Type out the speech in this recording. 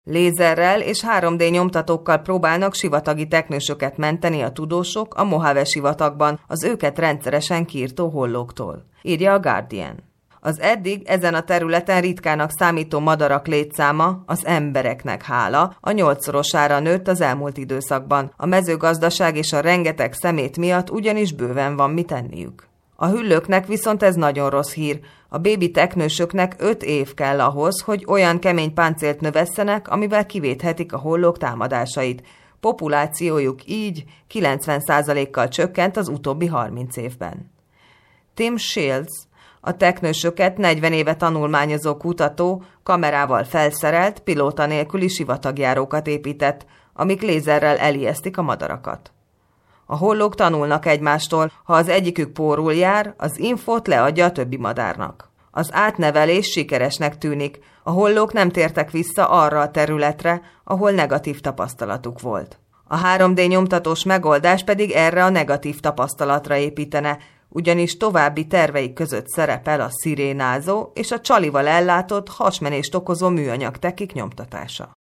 Lézerrel és 3D nyomtatókkal próbálnak sivatagi teknősöket menteni a tudósok a Mojave sivatagban az őket rendszeresen kiirtó hollóktól, írja a Guardian. Az eddig ezen a területen ritkának számító madarak létszáma az embereknek hála a 8-szorosára nőtt az elmúlt időszakban, a mezőgazdaság és a rengeteg szemét miatt ugyanis bőven van mit enniük. A hüllőknek viszont ez nagyon rossz hír, a bébi teknősöknek 5 év kell ahhoz, hogy olyan kemény páncélt növesszenek, amivel kivéthetik a hollók támadásait. Populációjuk így 90%-kal csökkent az utóbbi 30 évben. Tim Shields, a teknősöket 40 éve tanulmányozó kutató kamerával felszerelt, pilóta nélküli sivatagjárókat épített, amik lézerrel elijesztik a madarakat. A hollók tanulnak egymástól, ha az egyikük pórul jár, az infót leadja a többi madárnak. Az átnevelés sikeresnek tűnik, a hollók nem tértek vissza arra a területre, ahol negatív tapasztalatuk volt. A 3D nyomtatós megoldás pedig erre a negatív tapasztalatra építene, ugyanis további terveik között szerepel a szirénázó és a csalival ellátott hasmenést okozó műanyag tekik nyomtatása.